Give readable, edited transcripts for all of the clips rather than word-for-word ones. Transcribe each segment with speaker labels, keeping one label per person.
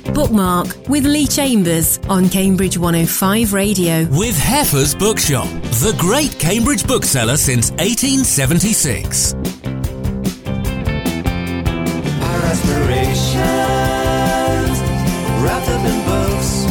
Speaker 1: Bookmark with Lee Chambers on Cambridge 105 Radio.
Speaker 2: With Heffer's Bookshop, the great Cambridge bookseller since 1876.
Speaker 3: Our aspirations wrapped up in books.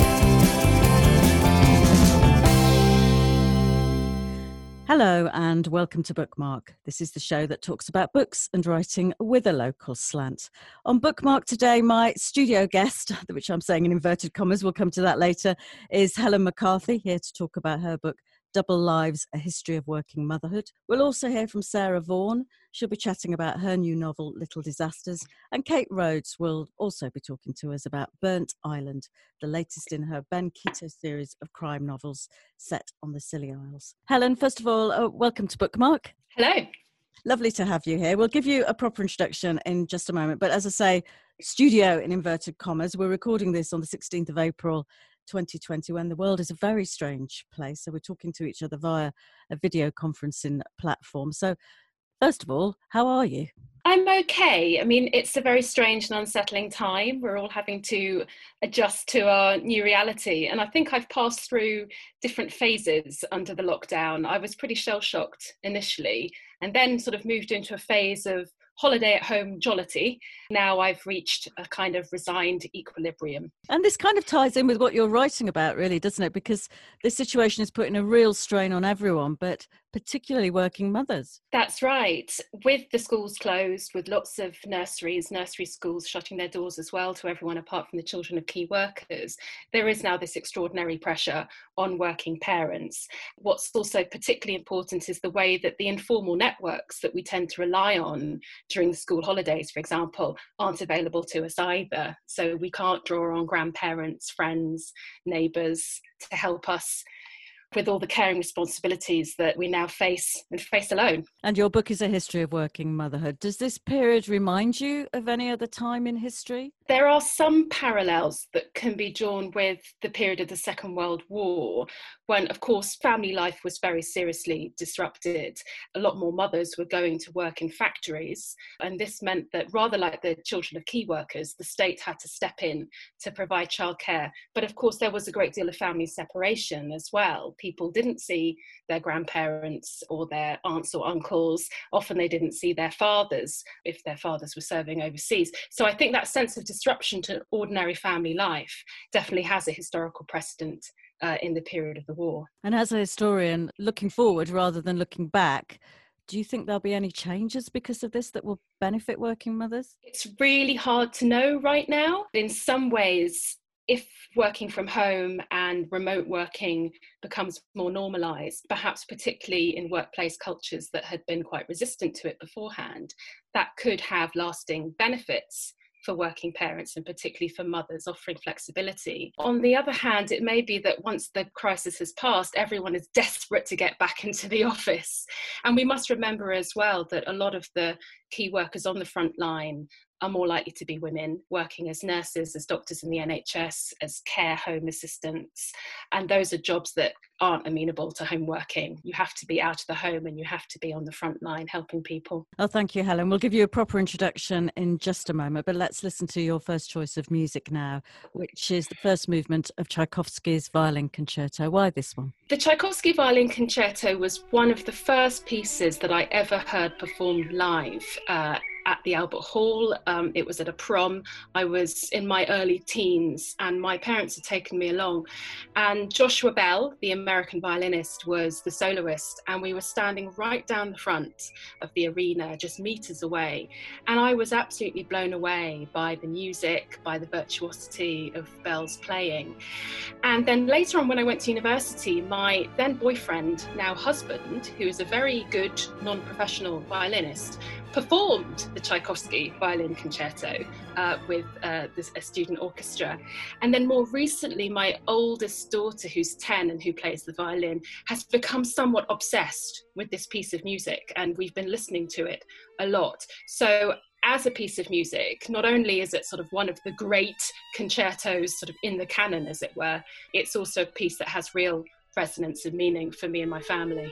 Speaker 4: Hello and welcome to Bookmark. This is the show that talks about books and writing with a local slant. On Bookmark today, my studio guest, which I'm saying in inverted commas, we'll come to that later, is Helen McCarthy, here to talk about her book, Double Lives, A History of Working Motherhood. We'll also hear from Sarah Vaughan. She'll be chatting about her new novel, Little Disasters. And Kate Rhodes will also be talking to us about Burnt Island, the latest in her Ben Keto series of crime novels set on the Scilly Isles. Helen, first of all, welcome to Bookmark.
Speaker 5: Hello.
Speaker 4: Lovely to have you here. We'll give you a proper introduction in just a moment. But as I say, studio in inverted commas, we're recording this on the 16th of April, 2020, when the world is a very strange place. So we're talking to each other via a video conferencing platform. So first of all, how are you?
Speaker 5: I'm okay. I mean, it's a very strange and unsettling time. We're all having to adjust to our new reality. And I think I've passed through different phases under the lockdown. I was pretty shell-shocked initially, and then sort of moved into a phase of holiday at home jollity. Now I've reached a kind of resigned equilibrium.
Speaker 4: And this kind of ties in with what you're writing about, really, doesn't it? Because this situation is putting a real strain on everyone, but particularly working mothers.
Speaker 5: That's right. With the schools closed, with lots of nursery schools shutting their doors as well to everyone apart from the children of key workers, there is now this extraordinary pressure on working parents. What's also particularly important is the way that the informal networks that we tend to rely on during the school holidays, for example, aren't available to us either. So we can't draw on grandparents, friends, neighbours to help us with all the caring responsibilities that we now face alone.
Speaker 4: And your book is a history of working motherhood. Does this period remind you of any other time in history?
Speaker 5: There are some parallels that can be drawn with the period of the Second World War, when, of course, family life was very seriously disrupted. A lot more mothers were going to work in factories, and this meant that, rather like the children of key workers, the state had to step in to provide childcare. But of course, there was a great deal of family separation as well. People didn't see their grandparents or their aunts or uncles. Often they didn't see their fathers if their fathers were serving overseas. So I think that sense of disruption to ordinary family life definitely has a historical precedent in the period of the war.
Speaker 4: And as a historian, looking forward rather than looking back, do you think there'll be any changes because of this that will benefit working mothers?
Speaker 5: It's really hard to know right now. In some ways, if working from home and remote working becomes more normalised, perhaps particularly in workplace cultures that had been quite resistant to it beforehand, that could have lasting benefits for working parents and particularly for mothers, offering flexibility. On the other hand, it may be that once the crisis has passed, everyone is desperate to get back into the office. And we must remember as well that a lot of the key workers on the front line are more likely to be women working as nurses, as doctors in the NHS, as care home assistants. And those are jobs that aren't amenable to home working. You have to be out of the home and you have to be on the front line helping people.
Speaker 4: Oh, thank you, Helen. We'll give you a proper introduction in just a moment, but let's listen to your first choice of music now, which is the first movement of Tchaikovsky's Violin Concerto. Why this one?
Speaker 5: The Tchaikovsky Violin Concerto was one of the first pieces that I ever heard performed live at the Albert Hall. It was at a prom. I was in my early teens and my parents had taken me along. And Joshua Bell, the American violinist, was the soloist, and we were standing right down the front of the arena, just meters away. And I was absolutely blown away by the music, by the virtuosity of Bell's playing. And then later on, when I went to university, my then boyfriend, now husband, who is a very good non-professional violinist, performed the Tchaikovsky Violin Concerto with a student orchestra. And then more recently, my oldest daughter, who's 10 and who plays the violin, has become somewhat obsessed with this piece of music, and we've been listening to it a lot. So as a piece of music, not only is it sort of one of the great concertos sort of in the canon, as it were, it's also a piece that has real resonance and meaning for me and my family.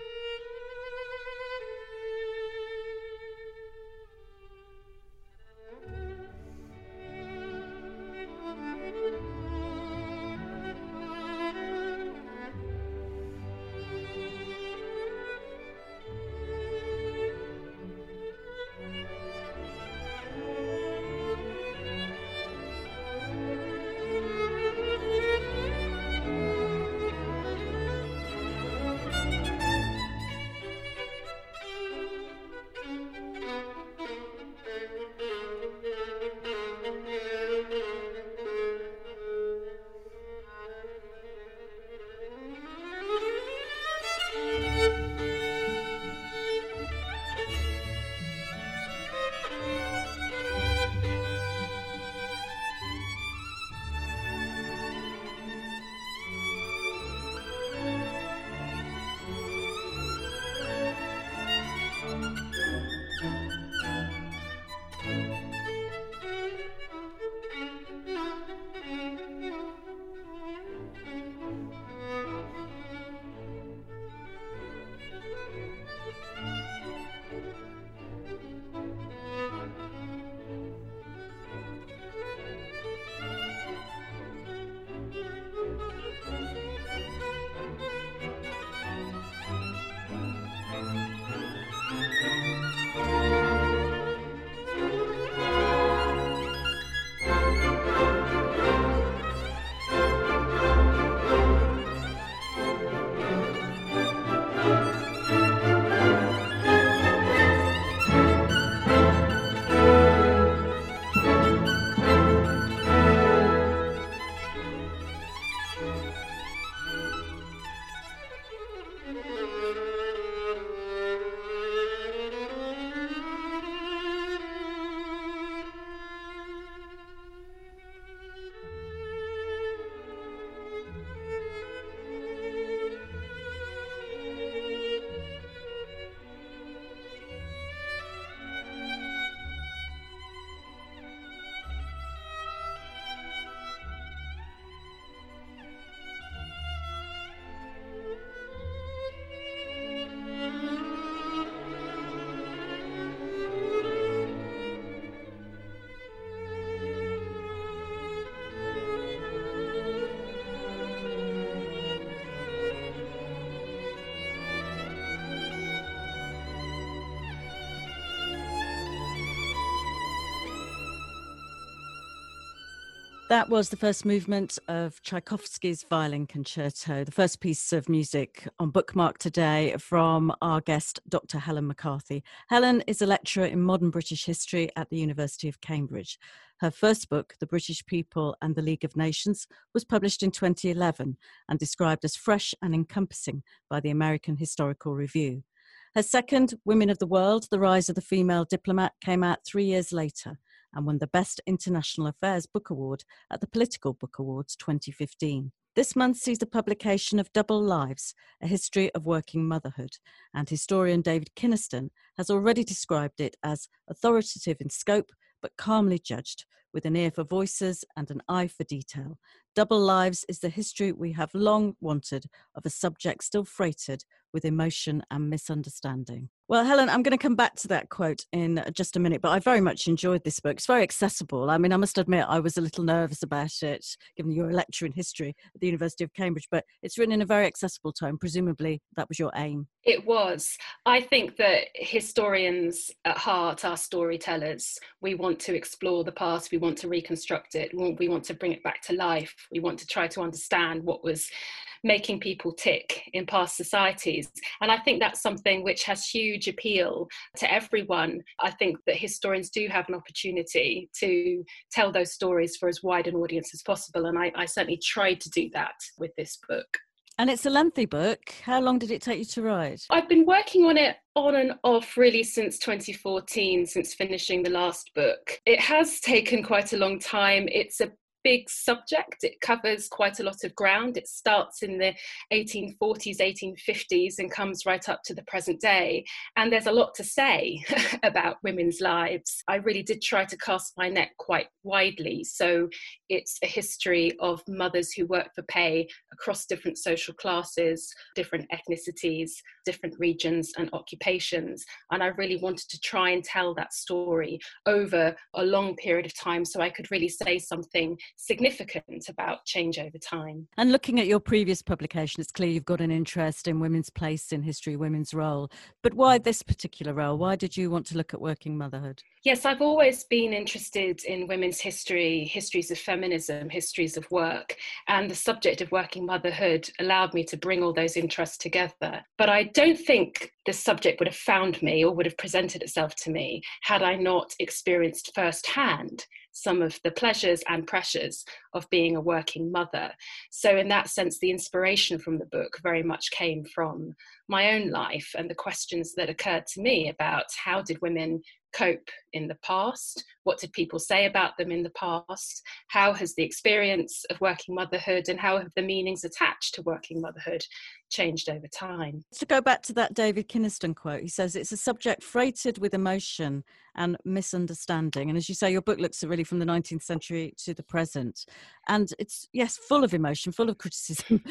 Speaker 4: That was the first movement of Tchaikovsky's Violin Concerto, the first piece of music on Bookmark today from our guest, Dr. Helen McCarthy. Helen is a lecturer in modern British history at the University of Cambridge. Her first book, The British People and the League of Nations, was published in 2011 and described as fresh and encompassing by the American Historical Review. Her second, Women of the World, The Rise of the Female Diplomat, came out 3 years later and won the Best International Affairs Book Award at the Political Book Awards 2015. This month sees the publication of Double Lives, A History of Working Motherhood, and historian David Kynaston has already described it as authoritative in scope but calmly judged, with an ear for voices and an eye for detail. Double Lives is the history we have long wanted of a subject still freighted with emotion and misunderstanding. Well, Helen, I'm going to come back to that quote in just a minute, but I very much enjoyed this book. It's very accessible. I mean, I must admit, I was a little nervous about it, given you're a lecturer in history at the University of Cambridge, but it's written in a very accessible tone. Presumably, that was your aim.
Speaker 5: It was. I think that historians at heart are storytellers. We want to explore the past, we want to reconstruct it, we want to bring it back to life. We want to try to understand what was making people tick in past societies. And I think that's something which has huge appeal to everyone. I think that historians do have an opportunity to tell those stories for as wide an audience as possible. And I certainly tried to do that with this book.
Speaker 4: And it's a lengthy book. How long did it take you to write?
Speaker 5: I've been working on it on and off really since 2014, since finishing the last book. It has taken quite a long time. It's a big subject. It covers quite a lot of ground. It starts in the 1840s, 1850s and comes right up to the present day. And there's a lot to say about women's lives. I really did try to cast my net quite widely. So it's a history of mothers who work for pay across different social classes, different ethnicities, different regions and occupations. And I really wanted to try and tell that story over a long period of time so I could really say something significant about change over time.
Speaker 4: And looking at your previous publication, it's clear you've got an interest in women's place in history, women's role. But why this particular role? Why did you want to look at working motherhood?
Speaker 5: Yes, I've always been interested in women's history, histories of feminism, histories of work, and the subject of working motherhood allowed me to bring all those interests together. But I don't think this subject would have found me or would have presented itself to me had I not experienced firsthand some of the pleasures and pressures of being a working mother. So in that sense, the inspiration from the book very much came from my own life and the questions that occurred to me about how did women cope in the past? What did people say about them in the past? How has the experience of working motherhood and how have the meanings attached to working motherhood changed over time?
Speaker 4: To go back to that David Kynaston quote, he says it's a subject freighted with emotion and misunderstanding. And as you say, your book looks at really from the 19th century to the present. And it's, yes, full of emotion, full of criticism,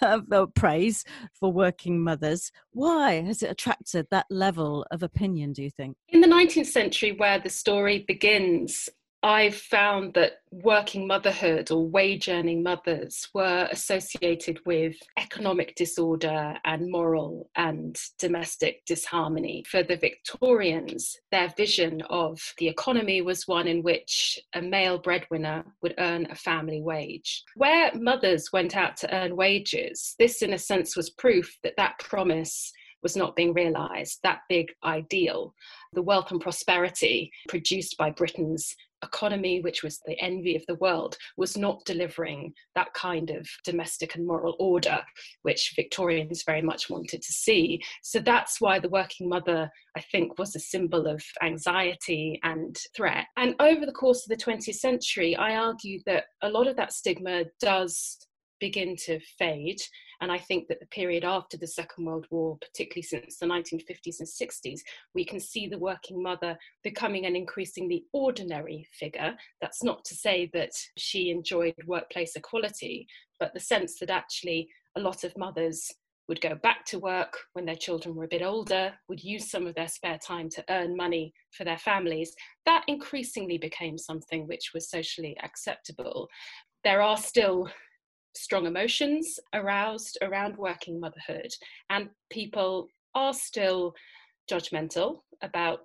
Speaker 4: praise for working mothers. Why has it attracted that level of opinion, do you think?
Speaker 5: In the 19th century, where the story begins, I've found that working motherhood or wage-earning mothers were associated with economic disorder and moral and domestic disharmony. For the Victorians, their vision of the economy was one in which a male breadwinner would earn a family wage. Where mothers went out to earn wages, this in a sense was proof that that promise was not being realised, that big ideal. The wealth and prosperity produced by Britain's economy, which was the envy of the world, was not delivering that kind of domestic and moral order, which Victorians very much wanted to see. So that's why the working mother, I think, was a symbol of anxiety and threat. And over the course of the 20th century, I argue that a lot of that stigma does begin to fade. And I think that the period after the Second World War, particularly since the 1950s and 60s, we can see the working mother becoming an increasingly ordinary figure. That's not to say that she enjoyed workplace equality, but the sense that actually a lot of mothers would go back to work when their children were a bit older, would use some of their spare time to earn money for their families. That increasingly became something which was socially acceptable. There are still strong emotions aroused around working motherhood, and people are still judgmental about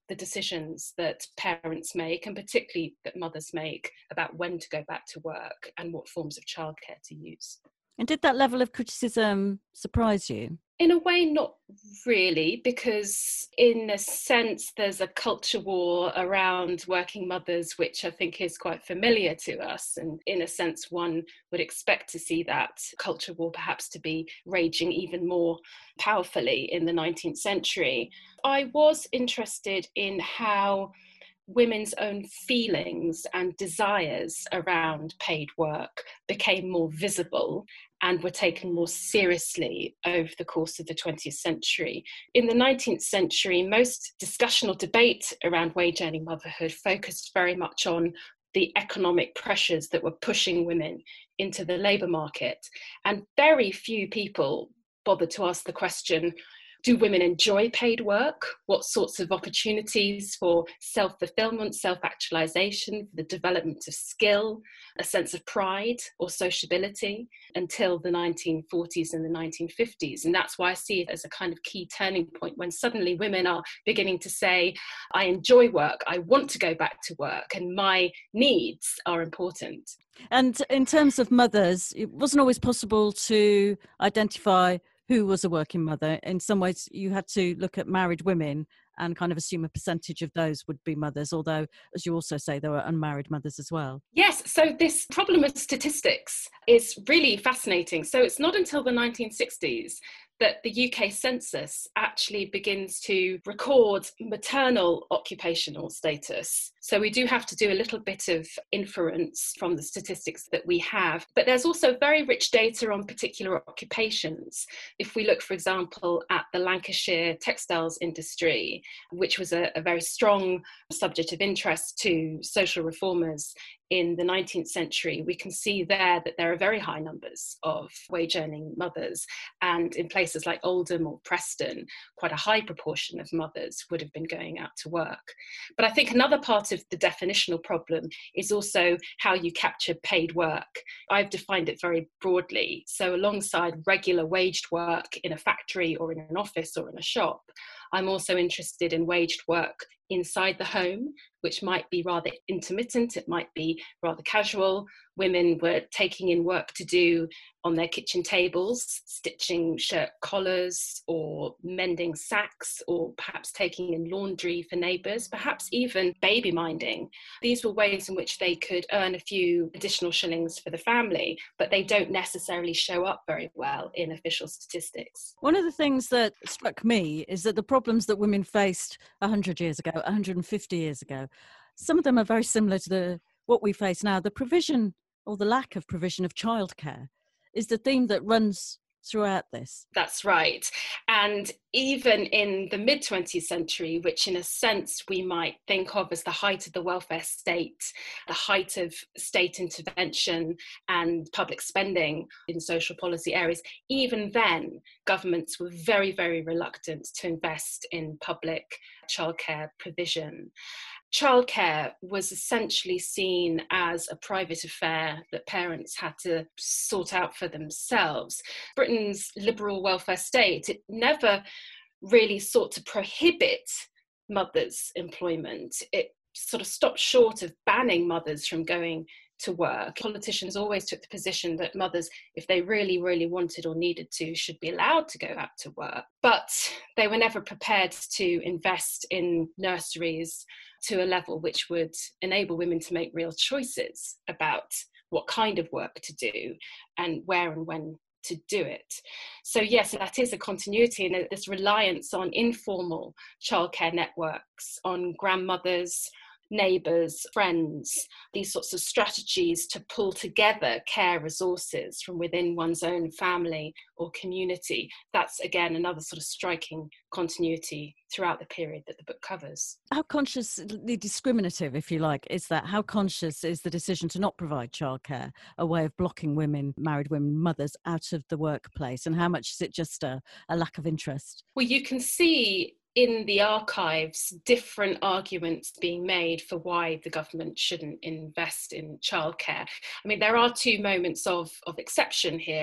Speaker 5: the decisions that parents make, and particularly that mothers make, about when to go back to work and what forms of childcare to use.
Speaker 4: And did that level of criticism surprise you?
Speaker 5: In a way, not really, because in a sense, there's a culture war around working mothers, which I think is quite familiar to us. And in a sense, one would expect to see that culture war perhaps to be raging even more powerfully in the 19th century. I was interested in how women's own feelings and desires around paid work became more visible and were taken more seriously over the course of the 20th century. In the 19th century, most discussion or debate around wage earning motherhood focused very much on the economic pressures that were pushing women into the labour market. And very few people bothered to ask the question, do women enjoy paid work? What sorts of opportunities for self-fulfillment, self-actualization, for the development of skill, a sense of pride or sociability, until the 1940s and the 1950s. And that's why I see it as a kind of key turning point when suddenly women are beginning to say, I enjoy work, I want to go back to work, and my needs are important.
Speaker 4: And in terms of mothers, it wasn't always possible to identify who was a working mother. In some ways, you had to look at married women and kind of assume a percentage of those would be mothers, although, as you also say, there were unmarried mothers as well.
Speaker 5: Yes, so this problem of statistics is really fascinating. So it's not until the 1960s that the UK census actually begins to record maternal occupational status. So we do have to do a little bit of inference from the statistics that we have. But there's also very rich data on particular occupations. If we look, for example, at the Lancashire textiles industry, which was a very strong subject of interest to social reformers in the 19th century, we can see there that there are very high numbers of wage-earning mothers. And in places like Oldham or Preston, quite a high proportion of mothers would have been going out to work. But I think another part of the definitional problem is also how you capture paid work. I've defined it very broadly. So alongside regular waged work in a factory or in an office or in a shop, I'm also interested in waged work inside the home, which might be rather intermittent, it might be rather casual. Women were taking in work to do on their kitchen tables, stitching shirt collars or mending sacks, or perhaps taking in laundry for neighbours, perhaps even baby minding. These were ways in which they could earn a few additional shillings for the family, but they don't necessarily show up very well in official statistics.
Speaker 4: One of the things that struck me is that the problems that women faced 100 years ago, 150 years ago, some of them are very similar to what we face now. The provision or the lack of provision of childcare is the theme that runs throughout this.
Speaker 5: That's right. And even in the mid-20th century, which in a sense we might think of as the height of the welfare state, the height of state intervention and public spending in social policy areas, even then governments were very, very reluctant to invest in public childcare provision. Childcare was essentially seen as a private affair that parents had to sort out for themselves. Britain's liberal welfare state, it never really sought to prohibit mothers' employment. It sort of stopped short of banning mothers from going to work. Politicians always took the position that mothers, if they really, really wanted or needed to, should be allowed to go out to work. But they were never prepared to invest in nurseries to a level which would enable women to make real choices about what kind of work to do and where and when to do it. So yes, that is a continuity and this reliance on informal childcare networks, on grandmothers, neighbours, friends, these sorts of strategies to pull together care resources from within one's own family or community. That's, again, another sort of striking continuity throughout the period that the book covers.
Speaker 4: How consciously discriminative, if you like, is that? How conscious is the decision to not provide childcare a way of blocking women, married women, mothers out of the workplace? And how much is it just a lack of interest?
Speaker 5: Well, you can see in the archives different arguments being made for why the government shouldn't invest in childcare. I mean, there are two moments of exception here.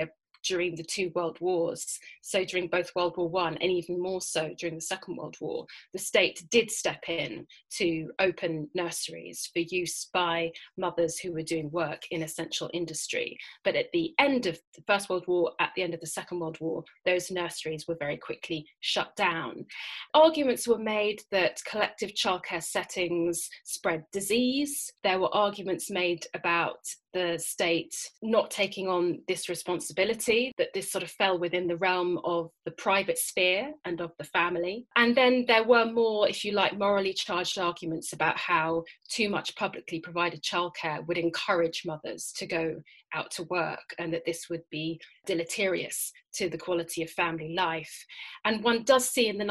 Speaker 5: during the two world wars. So during both World War One and even more so during the Second World War, the state did step in to open nurseries for use by mothers who were doing work in essential industry. But at the end of the First World War, at the end of the Second World War, those nurseries were very quickly shut down. Arguments were made that collective childcare settings spread disease. There were arguments made about the state not taking on this responsibility, that this sort of fell within the realm of the private sphere and of the family. And then there were more, if you like, morally charged arguments about how too much publicly provided childcare would encourage mothers to go out to work, and that this would be deleterious to the quality of family life. And one does see in the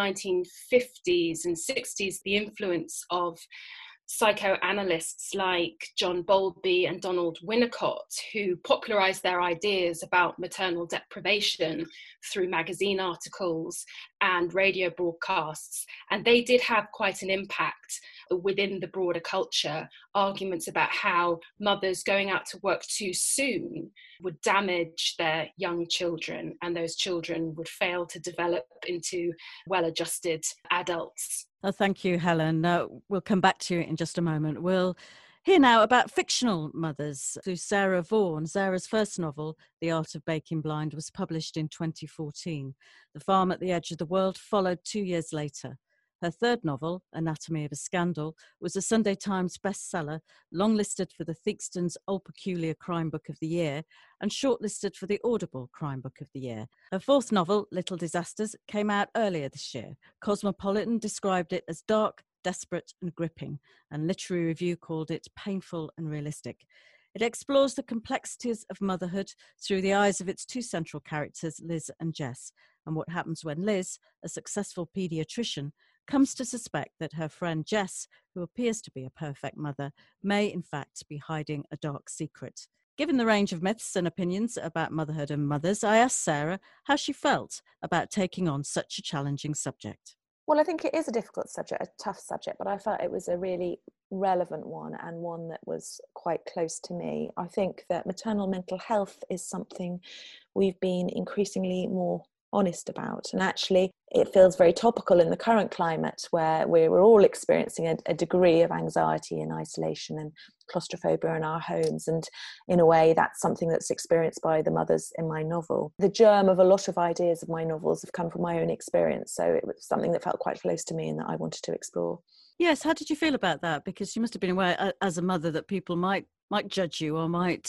Speaker 5: 1950s and 60s the influence of psychoanalysts like John Bowlby and Donald Winnicott, who popularised their ideas about maternal deprivation through magazine articles and radio broadcasts. And they did have quite an impact within the broader culture, arguments about how mothers going out to work too soon would damage their young children, and those children would fail to develop into well-adjusted adults.
Speaker 4: Oh, thank you, Helen. We'll come back to you in just a moment. We'll hear now about fictional mothers through Sarah Vaughan. Sarah's first novel, The Art of Baking Blind, was published in 2014. The Farm at the Edge of the World followed 2 years later. Her third novel, Anatomy of a Scandal, was a Sunday Times bestseller, longlisted for the Theakston's Old Peculier Crime Book of the Year and shortlisted for the Audible Crime Book of the Year. Her fourth novel, Little Disasters, came out earlier this year. Cosmopolitan described it as dark, desperate and gripping, and Literary Review called it painful and realistic. It explores the complexities of motherhood through the eyes of its two central characters, Liz and Jess, and what happens when Liz, a successful paediatrician, comes to suspect that her friend Jess, who appears to be a perfect mother, may in fact be hiding a dark secret. Given the range of myths and opinions about motherhood and mothers, I asked Sarah how she felt about taking on such a challenging subject.
Speaker 6: Well, I think it is a difficult subject, a tough subject, but I felt it was a really relevant one and one that was quite close to me. I think that maternal mental health is something we've been increasingly more honest about, and actually it feels very topical in the current climate where we're all experiencing a degree of anxiety and isolation and claustrophobia in our homes, and in a way that's something that's experienced by the mothers in my novel. The germ of a lot of ideas of my novels have come from my own experience, so it was something that felt quite close to me and that I wanted to explore.
Speaker 4: Yes, how did you feel about that? Because you must have been aware as a mother that people might judge you or might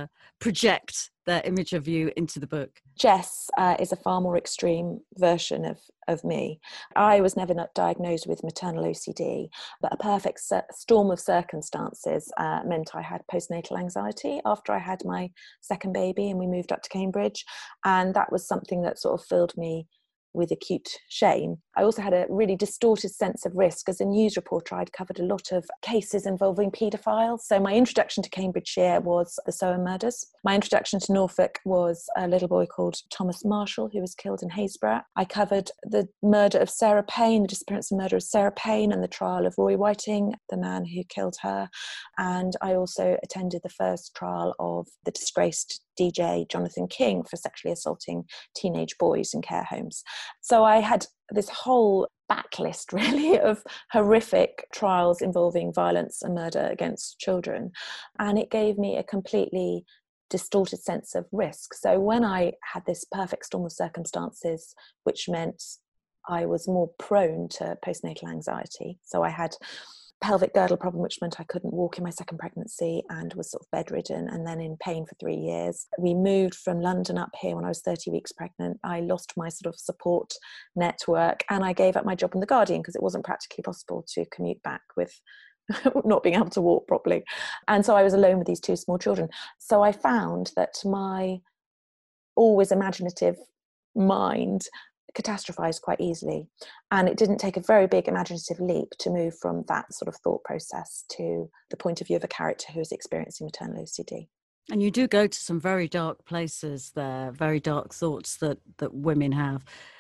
Speaker 4: project their image of you into the book.
Speaker 6: Jess is a far more extreme version of me. I was never diagnosed with maternal OCD, but a perfect storm of circumstances meant I had postnatal anxiety after I had my second baby and we moved up to Cambridge. And that was something that sort of filled me with acute shame. I also had a really distorted sense of risk. As a news reporter, I'd covered a lot of cases involving paedophiles. So my introduction to Cambridgeshire was the Soham murders. My introduction to Norfolk was a little boy called Thomas Marshall, who was killed in Haysborough. I covered the murder of Sarah Payne, the disappearance and murder of Sarah Payne, and the trial of Roy Whiting, the man who killed her. And I also attended the first trial of the disgraced DJ Jonathan King for sexually assaulting teenage boys in care homes. So I had this whole backlist really of horrific trials involving violence and murder against children, and it gave me a completely distorted sense of risk. So when I had this perfect storm of circumstances, which meant I was more prone to postnatal anxiety, so I had pelvic girdle problem, which meant I couldn't walk in my second pregnancy and was sort of bedridden and then in pain for 3 years. We moved from London up here when I was 30 weeks pregnant. I lost my sort of support network and I gave up my job in The Guardian because it wasn't practically possible to commute back with not being able to walk properly. And so I was alone with these two small children. So I found that my always imaginative mind catastrophized quite easily, and it didn't take a very big imaginative leap to move from that sort of thought process to the point of view of a character who is experiencing maternal OCD.
Speaker 4: And you do go to some very dark places there, very dark thoughts that women have.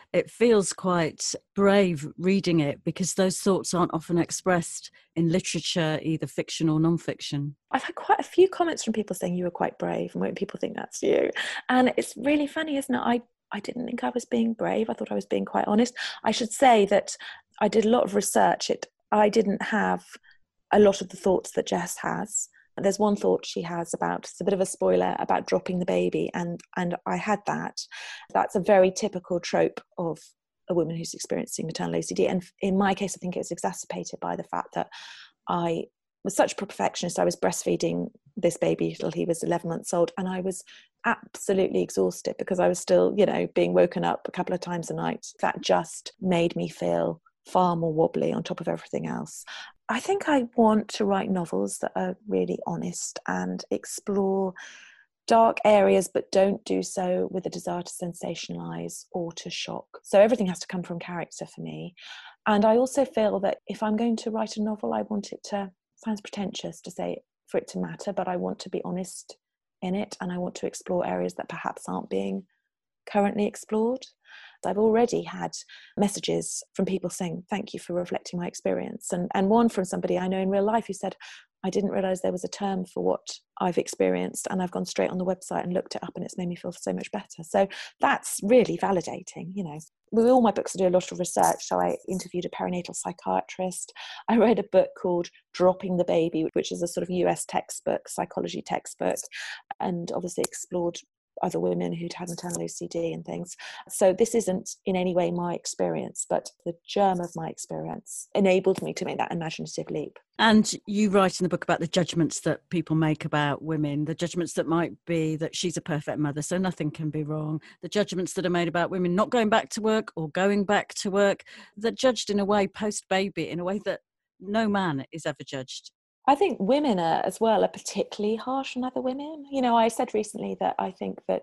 Speaker 4: it feels quite brave reading it because those thoughts aren't often expressed in literature, either fiction or non-fiction.
Speaker 6: I've had quite a few comments from people saying you were quite brave, and won't people think that's you? And it's really funny, isn't it? I didn't think I was being brave. I thought I was being quite honest. I should say that I did a lot of research. I didn't have a lot of the thoughts that Jess has. There's one thought she has about, it's a bit of a spoiler, about dropping the baby, and I had that. That's a very typical trope of a woman who's experiencing maternal OCD. And in my case, I think it was exacerbated by the fact that I was such a perfectionist. I was breastfeeding this baby till he was 11 months old, and I was absolutely exhausted because I was still, being woken up a couple of times a night. That just made me feel far more wobbly on top of everything else. I think I want to write novels that are really honest and explore dark areas, but don't do so with a desire to sensationalize or to shock. So everything has to come from character for me. And I also feel that if I'm going to write a novel, I want it to, sounds pretentious to say for it to matter, but I want to be honest in it, and I want to explore areas that perhaps aren't being currently explored. I've already had messages from people saying, thank you for reflecting my experience. And one from somebody I know in real life who said, I didn't realise there was a term for what I've experienced, and I've gone straight on the website and looked it up, and it's made me feel so much better. So that's really validating, With all my books, I do a lot of research. So I interviewed a perinatal psychiatrist. I read a book called Dropping the Baby, which is a sort of US textbook, psychology textbook, and obviously explored other women who'd had maternal OCD and things. So this isn't in any way my experience, but the germ of my experience enabled me to make that imaginative leap.
Speaker 4: And you write in the book about the judgments that people make about women, the judgments that might be that she's a perfect mother, so nothing can be wrong, the judgments that are made about women not going back to work or going back to work, that judged in a way post-baby, in a way that no man is ever judged.
Speaker 6: I think women are particularly harsh on other women. I said recently that I think that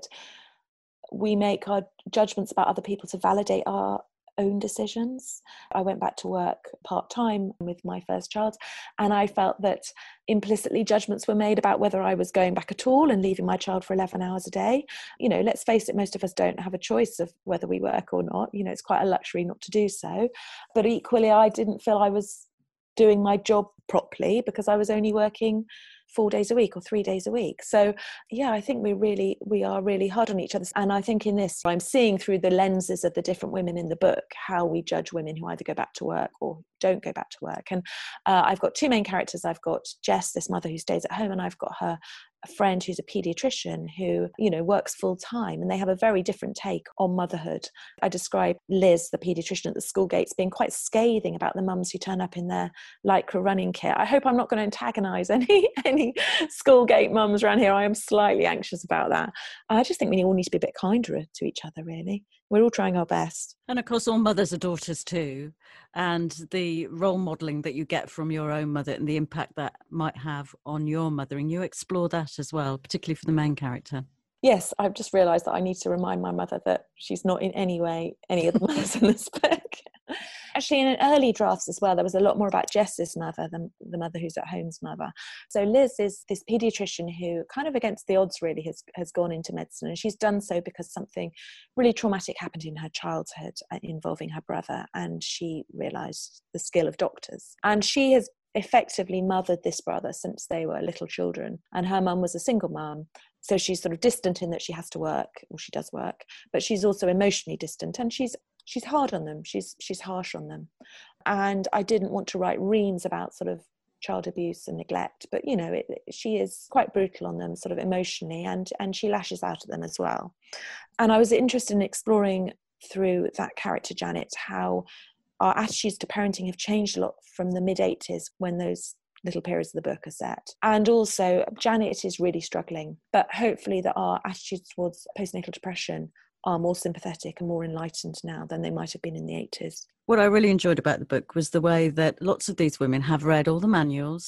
Speaker 6: we make our judgments about other people to validate our own decisions. I went back to work part-time with my first child, and I felt that implicitly judgments were made about whether I was going back at all and leaving my child for 11 hours a day. Let's face it, most of us don't have a choice of whether we work or not. It's quite a luxury not to do so. But equally, I didn't feel I was doing my job properly because I was only working 4 days a week or 3 days a week. So yeah, I think we are really hard on each other. And I think in this, I'm seeing through the lenses of the different women in the book, how we judge women who either go back to work or don't go back to work. And I've got two main characters. I've got Jess, this mother who stays at home, and I've got a friend who's a paediatrician who, works full time, and they have a very different take on motherhood. I describe Liz, the paediatrician at the school gates, being quite scathing about the mums who turn up in their Lycra running kit. I hope I'm not going to antagonise any school gate mums around here. I am slightly anxious about that. I just think we all need to be a bit kinder to each other, really. We're all trying our best.
Speaker 4: And of course, all mothers are daughters too. And the role modelling that you get from your own mother and the impact that might have on your mothering, you explore that as well, particularly for the main character.
Speaker 6: Yes, I've just realised that I need to remind my mother that she's not in any way any of the mothers in this book. Actually, in early drafts as well, there was a lot more about Jess's mother than the mother who's at home's mother. So Liz is this paediatrician who, kind of against the odds really, has gone into medicine. And she's done so because something really traumatic happened in her childhood involving her brother. And she realised the skill of doctors. And she has effectively mothered this brother since they were little children. And her mum was a single mum. So she's sort of distant in that she has to work, or she does work, but she's also emotionally distant, and she's hard on them. She's harsh on them. And I didn't want to write reams about sort of child abuse and neglect, but she is quite brutal on them sort of emotionally, and she lashes out at them as well. And I was interested in exploring through that character, Janet, how our attitudes to parenting have changed a lot from the mid-80s, when those little periods of the book are set. And also, Janet is really struggling, but hopefully that our attitudes towards postnatal depression are more sympathetic and more enlightened now than they might have been in the 80s.
Speaker 4: What I really enjoyed about the book was the way that lots of these women have read all the manuals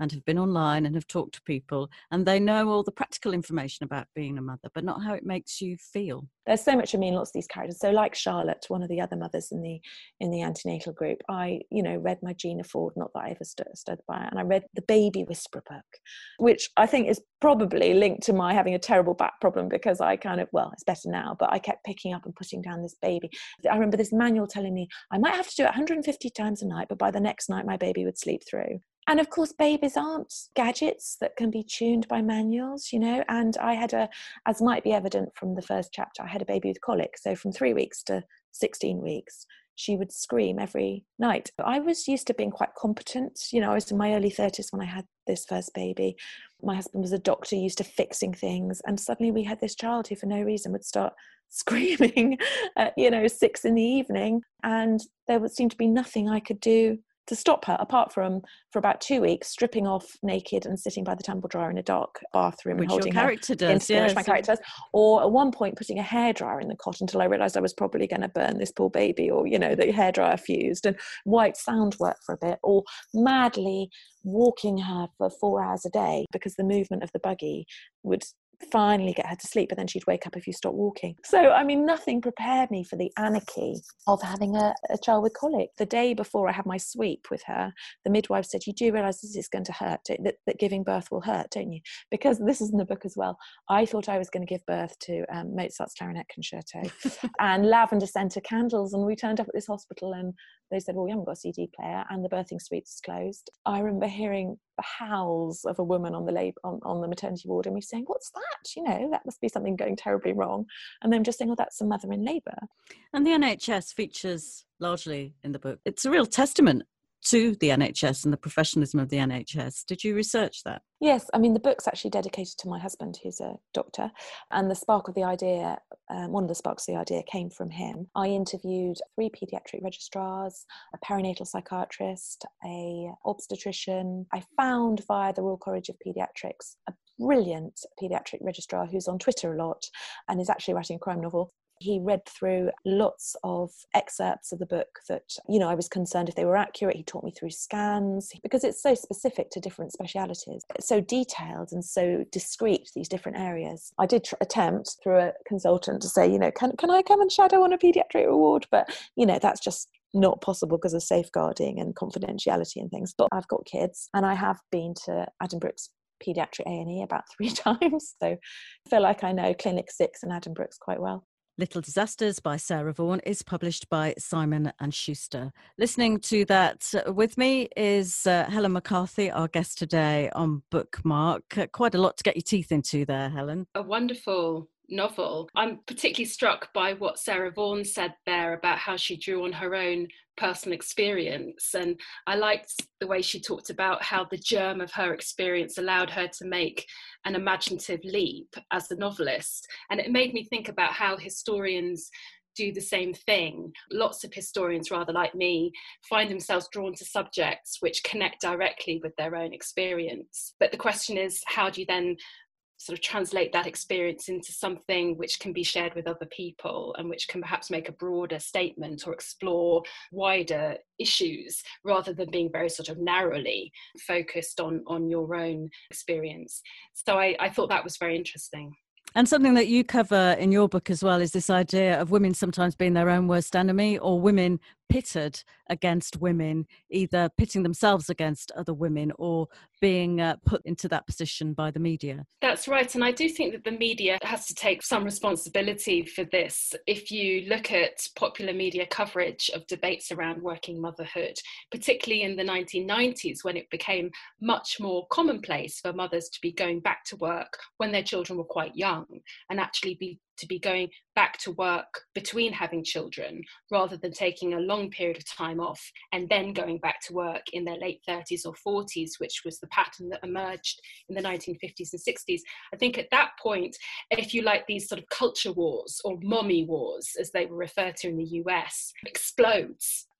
Speaker 4: and have been online and have talked to people, and they know all the practical information about being a mother, but not how it makes you feel.
Speaker 6: There's so much of me in lots of these characters. So like Charlotte, one of the other mothers in the antenatal group, I, read my Gina Ford, not that I ever stood by it, and I read the Baby Whisperer book, which I think is probably linked to my having a terrible back problem, because I it's better now, but I kept picking up and putting down this baby. I remember this manual telling me I might have to do it 150 times a night, but by the next night my baby would sleep through. And of course, babies aren't gadgets that can be tuned by manuals, and I had as might be evident from the first chapter, I had a baby with colic. So from 3 weeks to 16 weeks, she would scream every night. I was used to being quite competent. I was in my early 30s when I had this first baby. My husband was a doctor, used to fixing things. And suddenly we had this child who for no reason would start screaming at, 6 p.m. And there would seem to be nothing I could do to stop her, apart from, for about 2 weeks, stripping off naked and sitting by the tumble dryer in a dark bathroom,
Speaker 4: Which
Speaker 6: and holding
Speaker 4: your character does,
Speaker 6: yes.
Speaker 4: Which
Speaker 6: my character does. Or at one point putting a hairdryer in the cot until I realised I was probably going to burn this poor baby, or, the hairdryer fused, and white sound work for a bit, or madly walking her for 4 hours a day because the movement of the buggy would finally get her to sleep, but then she'd wake up if you stopped walking. So, nothing prepared me for the anarchy of having a child with colic. The day before I had my sweep with her, the midwife said, "You do realise this is going to hurt, that giving birth will hurt, don't you?" Because this is in the book as well. I thought I was going to give birth to Mozart's Clarinet Concerto and lavender scenter candles, and we turned up at this hospital and they said, "Well, we haven't got a CD player and the birthing suite's closed." I remember hearing the howls of a woman on the maternity ward, and me saying, "What's that? That must be something going terribly wrong." And then just saying, "Oh, that's a mother in labour."
Speaker 4: And the NHS features largely in the book. It's a real testament to the NHS and the professionalism of the NHS. Did you research that?
Speaker 6: Yes, the book's actually dedicated to my husband, who's a doctor, and the spark of the idea, one of the sparks of the idea came from him. I interviewed 3 paediatric registrars, a perinatal psychiatrist, a obstetrician. I found via the Royal College of Paediatrics a brilliant paediatric registrar who's on Twitter a lot and is actually writing a crime novel. He read through lots of excerpts of the book that, I was concerned if they were accurate. He taught me through scans, because it's so specific to different specialities. It's so detailed and so discrete, these different areas. I did attempt through a consultant to say, can I come and shadow on a paediatric ward? But, that's just not possible because of safeguarding and confidentiality and things. But I've got kids, and I have been to Addenbrooke's paediatric A&E about 3 times. So I feel like I know Clinic 6 and Addenbrooke's quite well.
Speaker 4: Little Disasters by Sarah Vaughan is published by Simon & Schuster. Listening to that with me is Helen McCarthy, our guest today on Bookmark. Quite a lot to get your teeth into there, Helen.
Speaker 5: A wonderful novel. I'm particularly struck by what Sarah Vaughan said there about how she drew on her own personal experience, and I liked the way she talked about how the germ of her experience allowed her to make an imaginative leap as a novelist. And it made me think about how historians do the same thing. Lots of historians, rather like me, find themselves drawn to subjects which connect directly with their own experience. But the question is, how do you then sort of translate that experience into something which can be shared with other people and which can perhaps make a broader statement or explore wider issues, rather than being very sort of narrowly focused on your own experience. So I thought that was very interesting.
Speaker 4: And something that you cover in your book as well is this idea of women sometimes being their own worst enemy, or women pitted against women, either pitting themselves against other women or being put into that position by the media.
Speaker 5: That's right. And I do think that the media has to take some responsibility for this. If you look at popular media coverage of debates around working motherhood, particularly in the 1990s, when it became much more commonplace for mothers to be going back to work when their children were quite young, and actually to be going back to work between having children, rather than taking a long period of time off and then going back to work in their late 30s or 40s, which was the pattern that emerged in the 1950s and 60s. I think at that point, if you like, these sort of culture wars, or mommy wars, as they were referred to in the US, explodes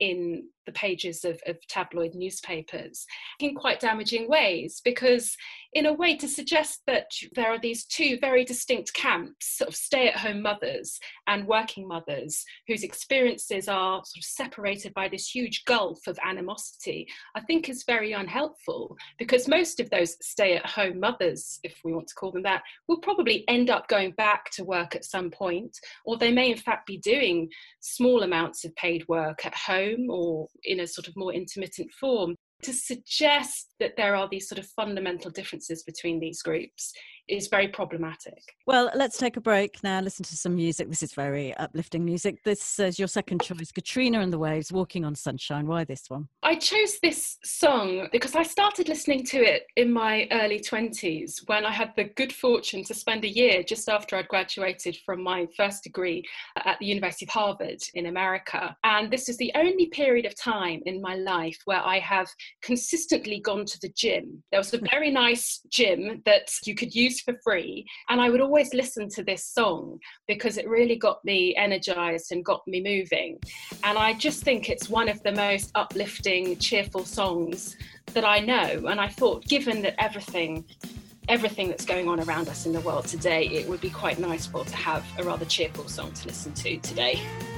Speaker 5: in the pages of tabloid newspapers in quite damaging ways, because in a way to suggest that there are these two very distinct camps of stay-at-home mothers and working mothers whose experiences are sort of separated by this huge gulf of animosity, I think is very unhelpful, because most of those stay-at-home mothers, if we want to call them that, will probably end up going back to work at some point, or they may in fact be doing small amounts of paid work at home or in a sort of more intermittent form. To suggest that there are these sort of fundamental differences between these groups is very problematic.
Speaker 4: Well, let's take a break now, listen to some music. This is very uplifting music. This is your second choice, Katrina and the Waves, Walking on Sunshine. Why this one?
Speaker 5: I chose this song because I started listening to it in my early 20s when I had the good fortune to spend a year just after I'd graduated from my first degree at the University of Harvard in America. And this is the only period of time in my life where I have consistently gone to the gym. There was a very nice gym that you could use for free, and I would always listen to this song because it really got me energized and got me moving. And I just think it's one of the most uplifting, cheerful songs that I know. And I thought, given that everything that's going on around us in the world today, it would be quite nice to have a rather cheerful song to listen to today.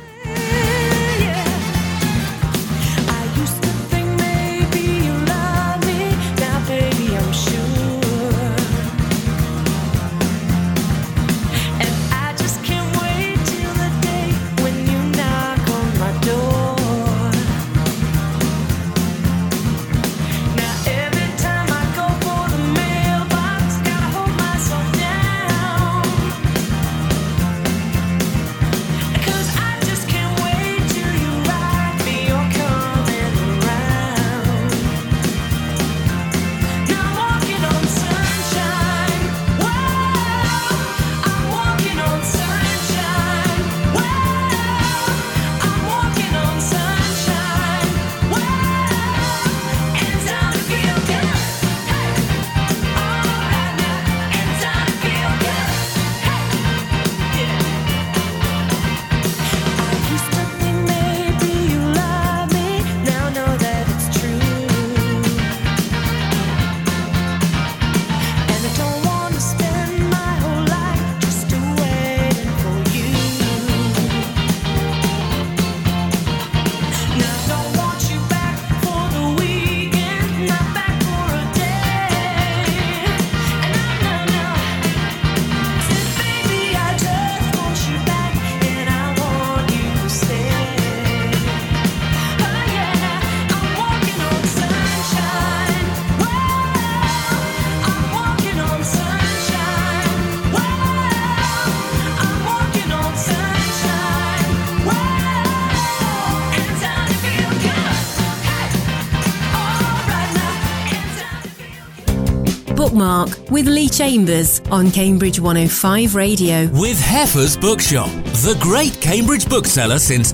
Speaker 1: Bookmark with Lee Chambers on Cambridge 105 Radio.
Speaker 2: With Heffer's Bookshop, the great Cambridge bookseller since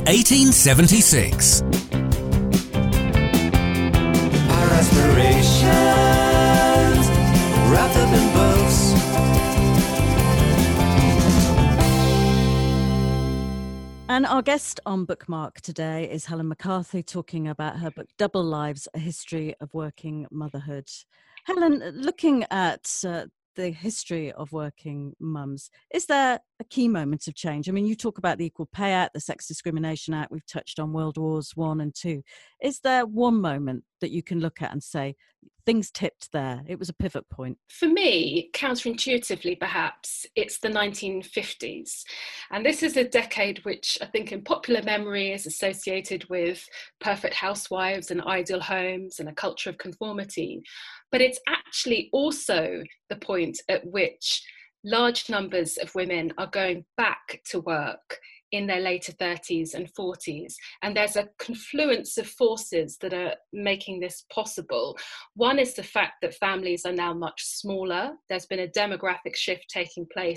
Speaker 2: 1876.
Speaker 3: Our aspirations wrapped up in books.
Speaker 4: And our guest on Bookmark today is Helen McCarthy, talking about her book Double Lives, A History of Working Motherhood. Helen, looking at the history of working mums, is there a key moment of change? I mean, you talk about the Equal Pay Act, the Sex Discrimination Act, we've touched on World Wars I and II. Is there one moment that you can look at and say, things tipped there, it was a pivot point?
Speaker 5: For me, counterintuitively perhaps, it's the 1950s. And this is a decade which I think in popular memory is associated with perfect housewives and ideal homes and a culture of conformity. But it's actually also the point at which large numbers of women are going back to work in their later 30s and 40s. And there's a confluence of forces that are making this possible. One is the fact that families are now much smaller. There's been a demographic shift taking place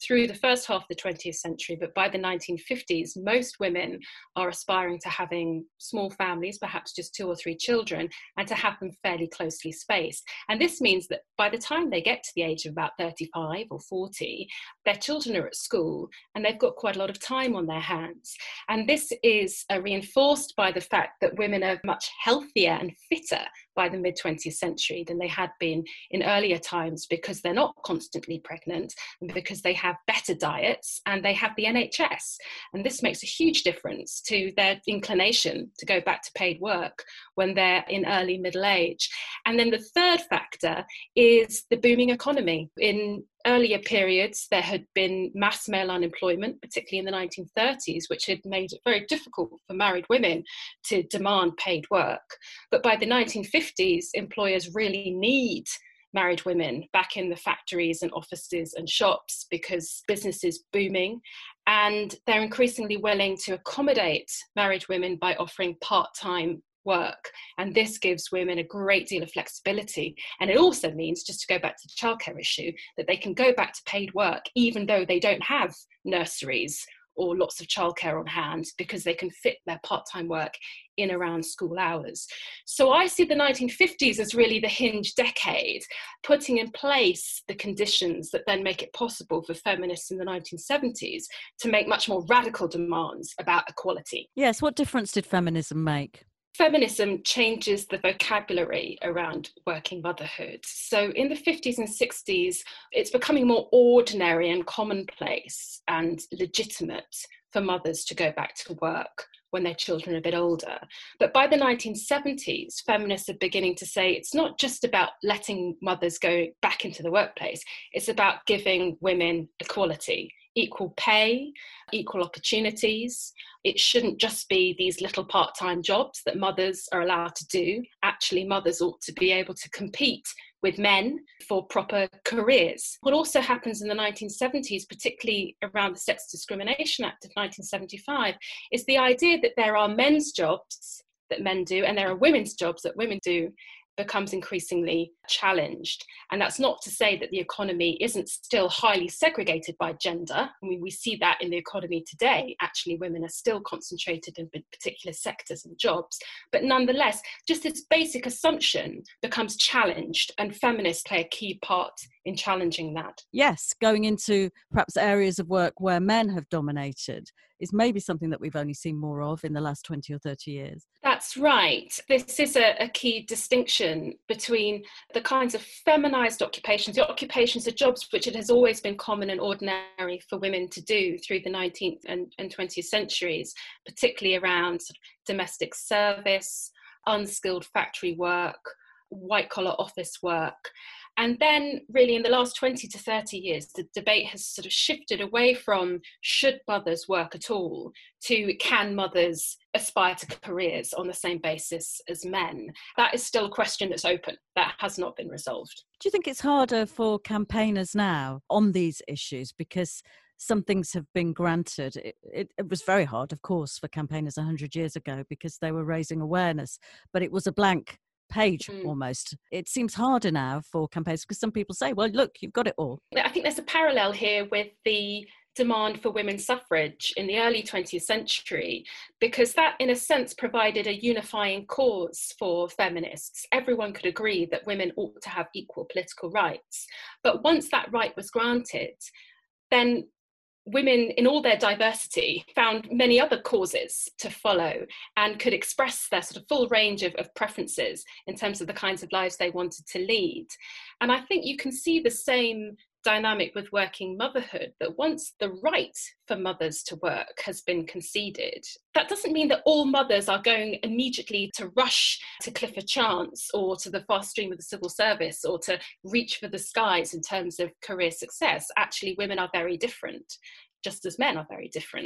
Speaker 5: through the first half of the 20th century, but by the 1950s, most women are aspiring to having small families, perhaps just 2 or 3 children, and to have them fairly closely spaced. And this means that by the time they get to the age of about 35 or 40, their children are at school and they've got quite a lot of time on their hands. And this is reinforced by the fact that women are much healthier and fitter by the mid-20th century than they had been in earlier times, because they're not constantly pregnant, and because they have better diets and they have the NHS. And this makes a huge difference to their inclination to go back to paid work when they're in early middle age. And then the third factor is the booming economy. In earlier periods, there had been mass male unemployment, particularly in the 1930s, which had made it very difficult for married women to demand paid work. But by the 1950s, employers really need married women back in the factories and offices and shops because business is booming, and they're increasingly willing to accommodate married women by offering part-time work. And this gives women a great deal of flexibility. And it also means, just to go back to the childcare issue, that they can go back to paid work even though they don't have nurseries or lots of childcare on hand, because they can fit their part-time work in around school hours. So I see the 1950s as really the hinge decade, putting in place the conditions that then make it possible for feminists in the 1970s to make much more radical demands about equality.
Speaker 4: Yes, what difference did feminism make?
Speaker 5: Feminism changes the vocabulary around working motherhood. So in the 50s and 60s, it's becoming more ordinary and commonplace and legitimate for mothers to go back to work when their children are a bit older. But by the 1970s, feminists are beginning to say it's not just about letting mothers go back into the workplace, it's about giving women equality, equal pay, equal opportunities. It shouldn't just be these little part-time jobs that mothers are allowed to do. Actually, mothers ought to be able to compete with men for proper careers. What also happens in the 1970s, particularly around the Sex Discrimination Act of 1975, is the idea that there are men's jobs that men do and there are women's jobs that women do becomes increasingly challenged. And that's not to say that the economy isn't still highly segregated by gender. I mean, we see that in the economy today. Actually, women are still concentrated in particular sectors and jobs. But nonetheless, just this basic assumption becomes challenged, and feminists play a key part in challenging that.
Speaker 4: Yes, going into perhaps areas of work where men have dominated is maybe something that we've only seen more of in the last 20 or 30 years.
Speaker 5: That's right. This is a key distinction between the kinds of feminized occupations, the occupations, the jobs which it has always been common and ordinary for women to do through the 19th and 20th centuries, particularly around sort of domestic service, unskilled factory work, white-collar office work. And then really in the last 20 to 30 years, the debate has sort of shifted away from should mothers work at all to can mothers aspire to careers on the same basis as men. That is still a question that's open. That has not been resolved.
Speaker 4: Do you think it's harder for campaigners now on these issues because some things have been granted? It was very hard, of course, for campaigners 100 years ago because they were raising awareness, but it was a blank page almost. It seems harder now for campaigners because some people say, well, look, you've got it all.
Speaker 5: I think there's a parallel here with the demand for women's suffrage in the early 20th century, because that in a sense provided a unifying cause for feminists. Everyone could agree that women ought to have equal political rights. But once that right was granted, then women in all their diversity found many other causes to follow and could express their sort of full range of preferences in terms of the kinds of lives they wanted to lead. And I think you can see the same dynamic with working motherhood, that once the right for mothers to work has been conceded, that doesn't mean that all mothers are going immediately to rush to Clifford Chance or to the fast stream of the civil service or to reach for the skies in terms of career success. Actually, women are very different, just as men are very different.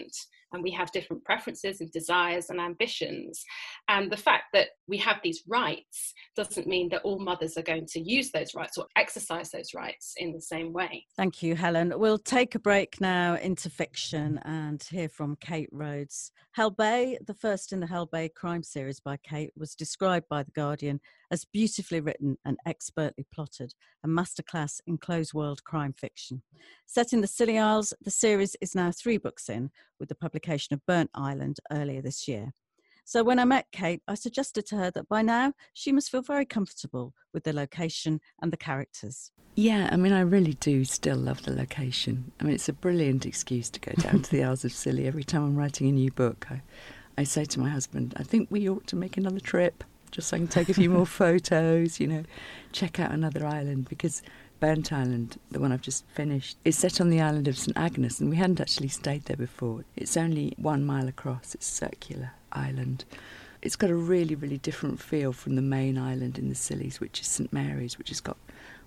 Speaker 5: and we have different preferences and desires and ambitions. And the fact that we have these rights doesn't mean that all mothers are going to use those rights or exercise those rights in the same way.
Speaker 4: Thank you, Helen. We'll take a break now into fiction and hear from Kate Rhodes. Hell Bay, the first in the Hell Bay crime series by Kate, was described by The Guardian as beautifully written and expertly plotted, a masterclass in closed-world crime fiction. Set in the Scilly Isles, the series is now 3 books in, with the publication of Burnt Island earlier this year. So when I met Kate, I suggested to her that by now she must feel very comfortable with the location and the characters.
Speaker 7: Yeah, I mean, I really do still love the location. I mean, it's a brilliant excuse to go down to the Isles of Scilly. Every time I'm writing a new book, I say to my husband, I think we ought to make another trip, just so I can take a few more photos, check out another island, because Burnt Island, the one I've just finished, is set on the island of St Agnes, and we hadn't actually stayed there before. It's only 1 mile across. It's a circular island. It's got a really, really different feel from the main island in the Scillies, which is St Mary's, which has got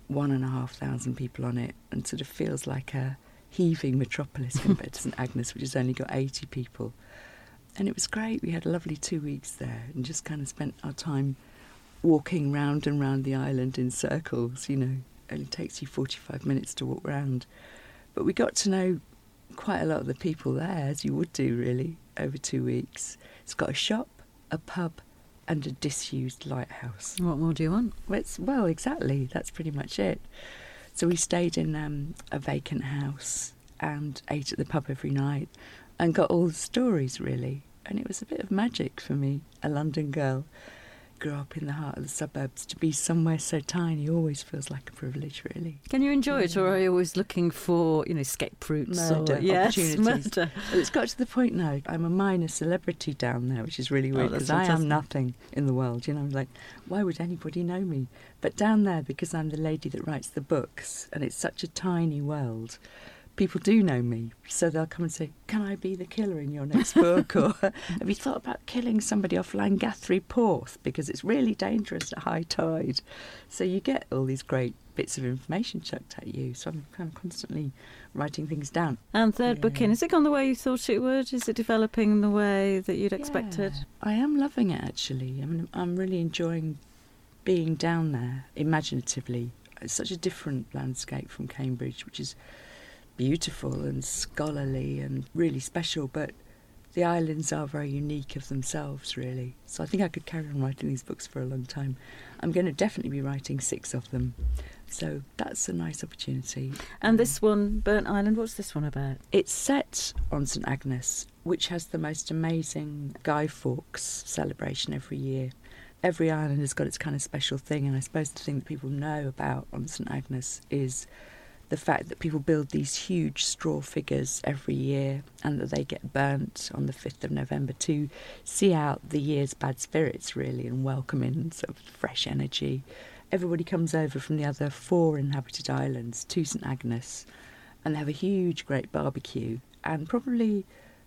Speaker 7: 1,500 people on it, and sort of feels like a heaving metropolis compared to St Agnes, which has only got 80 people. And it was great. We had a lovely 2 weeks there and just kind of spent our time walking round and round the island in circles, It only takes you 45 minutes to walk round. But we got to know quite a lot of the people there, as you would do, really, over 2 weeks. It's got a shop, a pub, and a disused lighthouse.
Speaker 4: What more do you want?
Speaker 7: Well, exactly. That's pretty much it. So we stayed in a vacant house and ate at the pub every night and got all the stories, really. And it was a bit of magic for me, a London girl. Grew up in the heart of the suburbs. To be somewhere so tiny always feels like a privilege, really.
Speaker 4: Can you enjoy it, or are you always looking for, escape routes?
Speaker 7: Murder, opportunities.
Speaker 4: Murder.
Speaker 7: Well, it's got to the point now, I'm a minor celebrity down there, which is really weird, because I am nothing in the world. I'm like, why would anybody know me? But down there, because I'm the lady that writes the books, and it's such a tiny world, people do know me, so they'll come and say, can I be the killer in your next book? Or have you thought about killing somebody off Langathry Porth, because it's really dangerous at high tide? So you get all these great bits of information chucked at you, so I'm kind of constantly writing things down.
Speaker 4: And third book in, is it gone the way you thought it would? Is it developing the way that you'd expected?
Speaker 7: I am loving it, actually. I mean, I'm really enjoying being down there imaginatively. It's such a different landscape from Cambridge, which is beautiful and scholarly and really special, but the islands are very unique of themselves, really. So I think I could carry on writing these books for a long time. I'm going to definitely be writing 6 of them, so that's a nice opportunity.
Speaker 4: And this one, Burnt Island, what's this one about?
Speaker 7: It's set on St Agnes, which has the most amazing Guy Fawkes celebration every year. Every island has got its kind of special thing, and I suppose the thing that people know about on St Agnes is the fact that people build these huge straw figures every year and that they get burnt on the 5th of November to see out the year's bad spirits, really, and welcome in sort of fresh energy. Everybody comes over from the other 4 inhabited islands to St Agnes, and they have a huge, great barbecue, and probably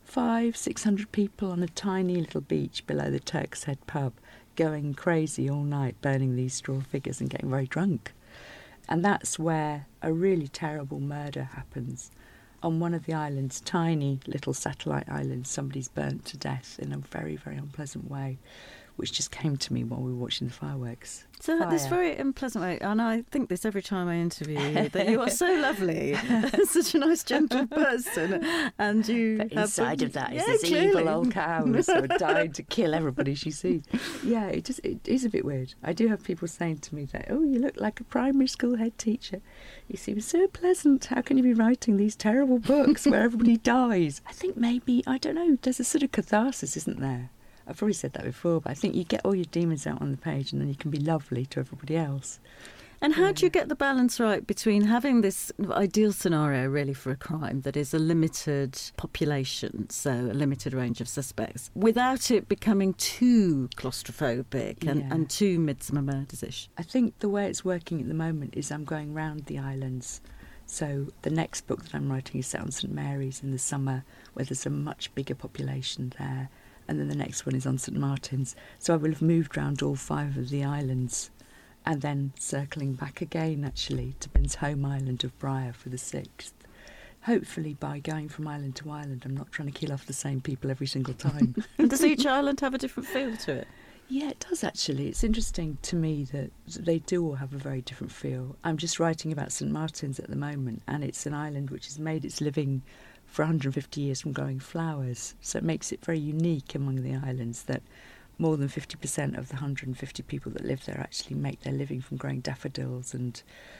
Speaker 7: 500-600 people on a tiny little beach below the Turk's Head pub going crazy all night, burning these straw figures and getting very drunk. And that's where a really terrible murder happens. On one of the islands, tiny little satellite islands, somebody's burnt to death in a very, very unpleasant way, which just came to me while we were watching the fireworks.
Speaker 4: So this very unpleasant way, and I think this every time I interview you, that you are so lovely, such a nice, gentle person, and you
Speaker 7: but
Speaker 4: have
Speaker 7: inside
Speaker 4: been,
Speaker 7: of that is this evil old cow who's sort of dying to kill everybody she sees. Yeah, it is a bit weird. I do have people saying to me that, oh, you look like a primary school head teacher. You seem so pleasant. How can you be writing these terrible books where everybody dies? I think maybe, I don't know, there's a sort of catharsis, isn't there? I've probably said that before, but I think you get all your demons out on the page and then you can be lovely to everybody else.
Speaker 4: And how do you get the balance right between having this ideal scenario, really, for a crime that is a limited population, so a limited range of suspects, without it becoming too claustrophobic and too Midsummer Murders-ish?
Speaker 7: I think the way it's working at the moment is I'm going round the islands. So the next book that I'm writing is set on St Mary's in the summer, where there's a much bigger population there. And then the next one is on St Martin's. So I will have moved round all 5 of the islands and then circling back again, actually, to Ben's home island of Briar for the 6th. hopefully by going from island to island, I'm not trying to kill off the same people every single time.
Speaker 4: And does each island have a different feel to it?
Speaker 7: Yeah, it does actually. It's interesting to me that they do all have a very different feel. I'm just writing about St Martin's at the moment, and it's an island which has made its living for 150 years from growing flowers. So it makes it very unique among the islands that more than 50% of the 150 people that live there actually make their living from growing daffodils and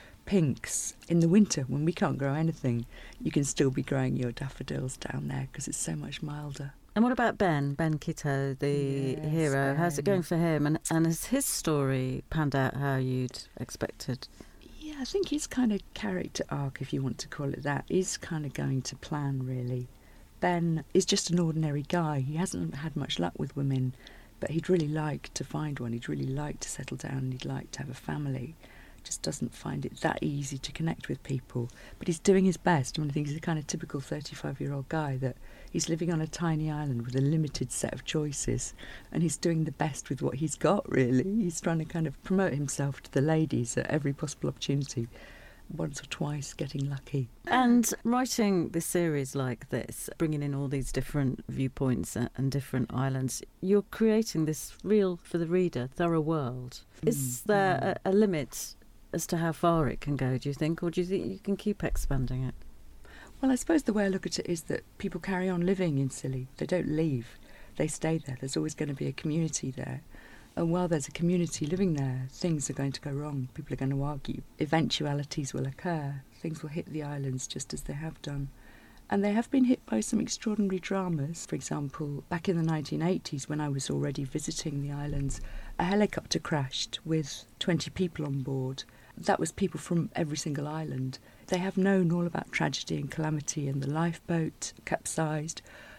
Speaker 7: pinks. In the winter, when we can't grow anything, you can still be growing your daffodils down there because it's so much milder.
Speaker 4: And what about Ben Kito, the hero?
Speaker 7: Ben.
Speaker 4: How's it going for him? And has his story panned out how you'd expected?
Speaker 7: Yeah, I think his kind of character arc, if you want to call it that, is kind of going to plan, really. Ben is just an ordinary guy. He hasn't had much luck with women, but he'd really like to find one. He'd really like to settle down and he'd like to have a family. Just doesn't find it that easy to connect with people. But he's doing his best. I mean, I think he's a kind of typical 35-year-old guy that he's living on a tiny island with a limited set of choices, and he's doing the best with what he's got, really. He's trying to kind of promote himself to the ladies at every possible opportunity, once or twice getting lucky.
Speaker 4: And writing this series like this, bringing in all these different viewpoints and different islands, you're creating this real, for the reader, thorough world. Is there a limit as to how far it can go, do you think, or do you think you can keep expanding it?
Speaker 7: Well, I suppose the way I look at it is that people carry on living in Scilly. They don't leave. They stay there. There's always going to be a community there. And while there's a community living there, things are going to go wrong. People are going to argue. Eventualities will occur. Things will hit the islands just as they have done. And they have been hit by some extraordinary dramas. For example, back in the 1980s, when I was already visiting the islands, a helicopter crashed with 20 people on board. That was people from every single island. They have known all about tragedy and calamity, and the lifeboat capsized.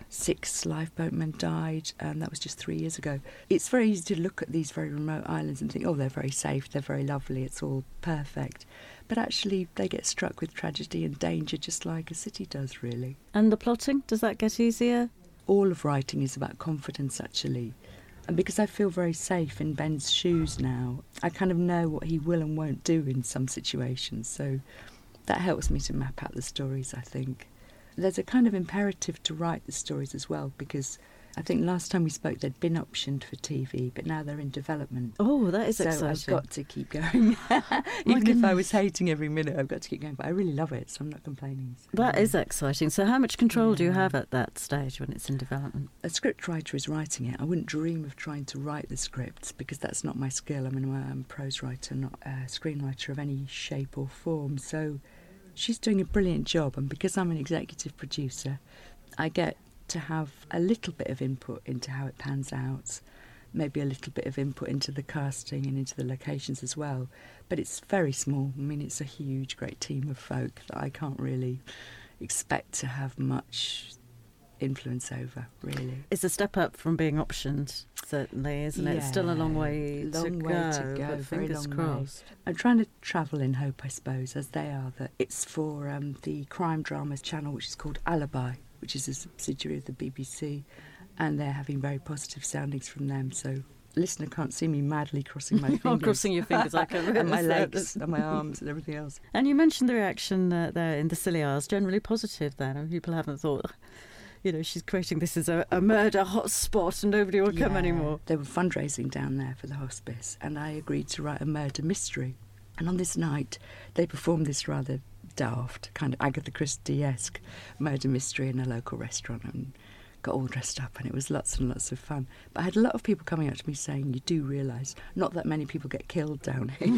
Speaker 7: 6 lifeboatmen died, and that was just 3 years ago. It's very easy to look at these very remote islands and think, oh, they're very safe, they're very lovely, it's all perfect. But actually, they get struck with tragedy and danger just like a city does, really.
Speaker 4: And the plotting, does that get easier?
Speaker 7: All of writing is about confidence, actually. And because I feel very safe in Ben's shoes now, I kind of know what he will and won't do in some situations. So that helps me to map out the stories, I think. There's a kind of imperative to write the stories as well, because I think last time we spoke they'd been optioned for TV, but now they're in development.
Speaker 4: Oh, that is exciting.
Speaker 7: So I've got to keep going. Even if I was hating every minute, I've got to keep going. But I really love it, so I'm not complaining. So,
Speaker 4: that is exciting. So how much control do you have at that stage when it's in development?
Speaker 7: A script writer is writing it. I wouldn't dream of trying to write the scripts because that's not my skill. I mean, I'm a prose writer, not a screenwriter of any shape or form. So she's doing a brilliant job, and because I'm an executive producer, I get to have a little bit of input into how it pans out, maybe a little bit of input into the casting and into the locations as well. But it's very small. I mean, it's a huge, great team of folk that I can't really expect to have much influence over, really.
Speaker 4: It's a step up from being optioned, certainly, isn't it? It's still a long way to go, but fingers crossed.
Speaker 7: I'm trying to travel in hope, I suppose, as they are, that it's for the crime dramas channel, which is called Alibi, which is a subsidiary of the BBC, and they're having very positive soundings from them. So listener can't see me madly crossing my fingers.
Speaker 4: I'm crossing your fingers, I can
Speaker 7: and my legs and my arms and everything else.
Speaker 4: And you mentioned the reaction there in the Scilly Isles, generally positive then, and people haven't thought, you know, she's creating this as a murder hotspot and nobody will come anymore.
Speaker 7: They were fundraising down there for the hospice, and I agreed to write a murder mystery. And on this night, they performed this rather daft, kind of Agatha Christie-esque murder mystery in a local restaurant, and got all dressed up, and it was lots and lots of fun. But I had a lot of people coming up to me saying, you do realise not that many people get killed down here.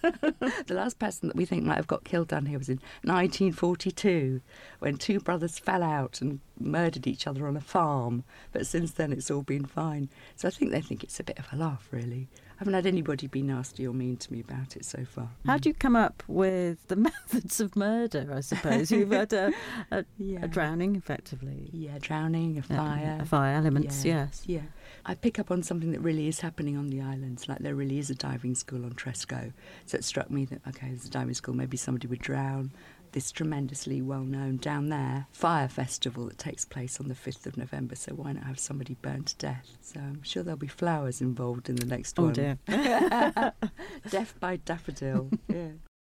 Speaker 7: The last person that we think might have got killed down here was in 1942, when 2 brothers fell out and murdered each other on a farm. But since then it's all been fine. So I think they think it's a bit of a laugh, really. I haven't had anybody be nasty or mean to me about it so far.
Speaker 4: How do you come up with the methods of murder, I suppose? You've had a drowning, effectively.
Speaker 7: Yeah, drowning, a fire.
Speaker 4: A fire, elements, yes.
Speaker 7: Yeah. I pick up on something that really is happening on the islands, like there really is a diving school on Tresco. So it struck me that, OK, there's a diving school, maybe somebody would drown. This tremendously well-known down there fire festival that takes place on the 5th of November, so why not have somebody burned to death? So I'm sure there'll be flowers involved in the next one.
Speaker 4: Oh dear.
Speaker 7: Death by daffodil, yeah.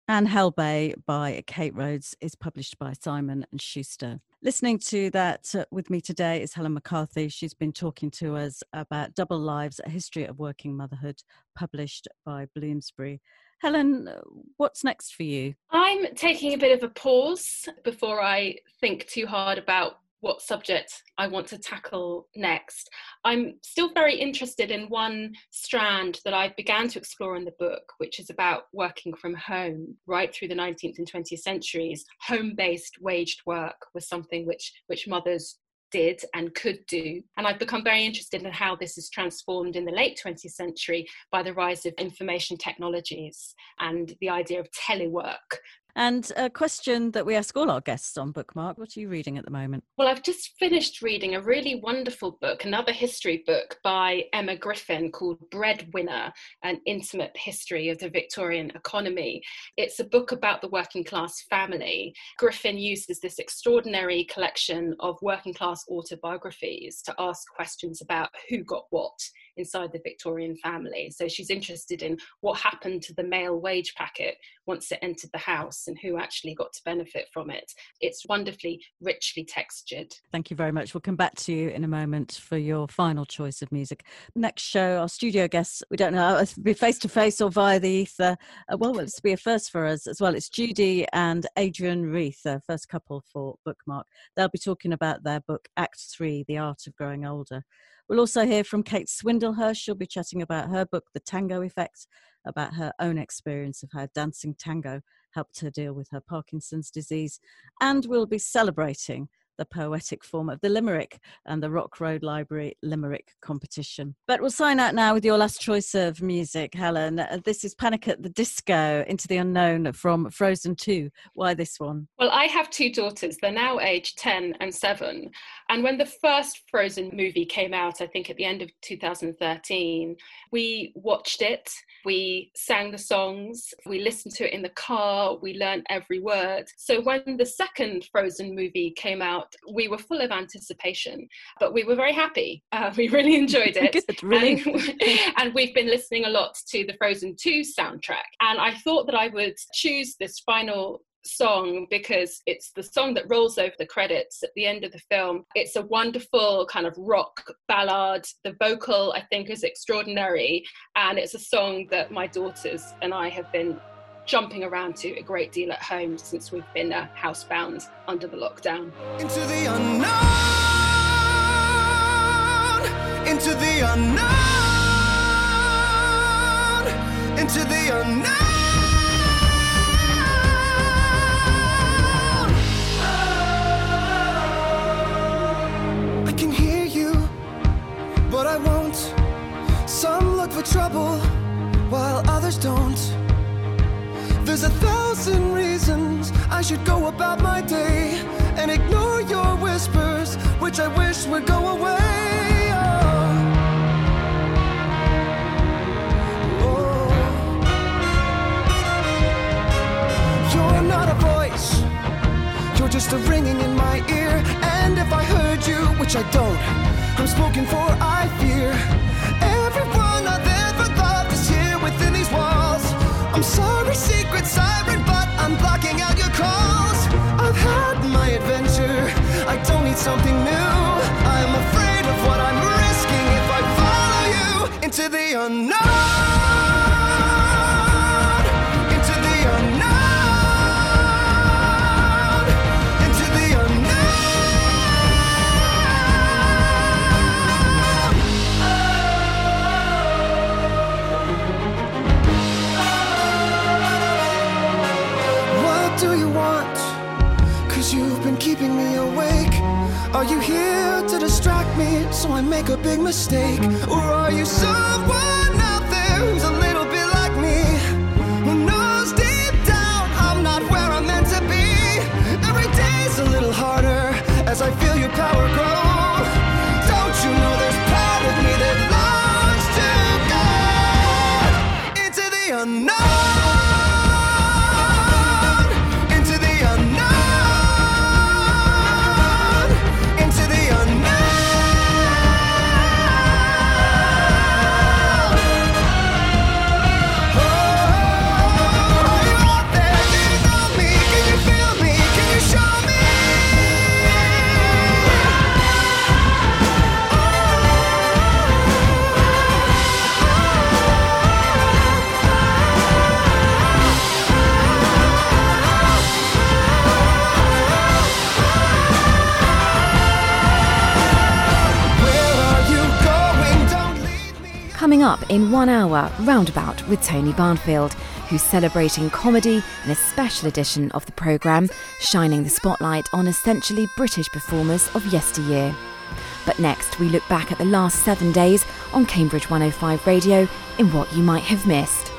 Speaker 4: And Hell Bay by Kate Rhodes is published by Simon & Schuster. Listening to that with me today is Helen McCarthy. She's been talking to us about Double Lives, A History of Working Motherhood, published by Bloomsbury. Helen, what's next for you?
Speaker 5: I'm taking a bit of a pause before I think too hard about what subject I want to tackle next. I'm still very interested in one strand that I began to explore in the book, which is about working from home. Right through the 19th and 20th centuries, home-based waged work was something which mothers did and could do. And I've become very interested in how this is transformed in the late 20th century by the rise of information technologies and the idea of telework.
Speaker 4: And a question that we ask all our guests on Bookmark, what are you reading at the moment?
Speaker 5: Well, I've just finished reading a really wonderful book, another history book by Emma Griffin called Breadwinner, An Intimate History of the Victorian Economy. It's a book about the working class family. Griffin uses this extraordinary collection of working class autobiographies to ask questions about who got what inside the Victorian family. So she's interested in what happened to the male wage packet once it entered the house and who actually got to benefit from it. It's wonderfully richly textured.
Speaker 4: Thank you very much. We'll come back to you in a moment for your final choice of music. Next show, our studio guests, we don't know, it'll be face-to-face or via the ether. Well, this will be a first for us as well. It's Judy and Adrian Reith, first couple for Bookmark. They'll be talking about their book, Act 3, The Art of Growing Older. We'll also hear from Kate Swindlehurst. She'll be chatting about her book, The Tango Effect, about her own experience of how dancing tango helped her deal with her Parkinson's disease. And we'll be celebrating the poetic form of the Limerick and the Rock Road Library Limerick competition. But we'll sign out now with your last choice of music, Helen. This is Panic at the Disco, Into the Unknown from Frozen 2. Why this one?
Speaker 5: Well, I have two daughters. They're now aged 10 and 7. And when the first Frozen movie came out, I think at the end of 2013, we watched it. We sang the songs. We listened to it in the car. We learned every word. So when the second Frozen movie came out, we were full of anticipation, but we were very happy. We really enjoyed it.
Speaker 4: Good, really.
Speaker 5: And we've been listening a lot to the Frozen 2 soundtrack. And I thought that I would choose this final song because it's the song that rolls over the credits at the end of the film. It's a wonderful kind of rock ballad. The vocal, I think, is extraordinary. And it's a song that my daughters and I have been jumping around to a great deal at home since we've been housebound under the lockdown.
Speaker 3: Into the unknown, into the unknown, into the unknown. I can hear you, but I won't. Some look for trouble while others don't. There's 1,000 reasons I should go about my day and ignore your whispers, which I wish would go away. Oh. You're not a voice, you're just a ringing in my ear. And if I heard you, which I don't, I'm spoken for, I fear. Everyone I've ever loved is here within these walls. I'm sorry, secret siren, but I'm blocking out your calls. I've had my adventure, I don't need something new. I'm afraid of what I'm risking if I follow you into the unknown, into the unknown, into the You've been keeping me awake. Are you here to distract me so I make a big mistake? Or are you someone out there who's a little bit like me, who knows deep down I'm not where I'm meant to be? Every day's a little harder as I feel your power grow. Don't you know there's part of me that longs to go into the unknown?
Speaker 8: up in 1 hour roundabout with Tony Barnfield, who's celebrating comedy in a special edition of the programme, shining the spotlight on essentially British performers of yesteryear. But next, we look back at the last 7 days on Cambridge 105 Radio in what you might have missed.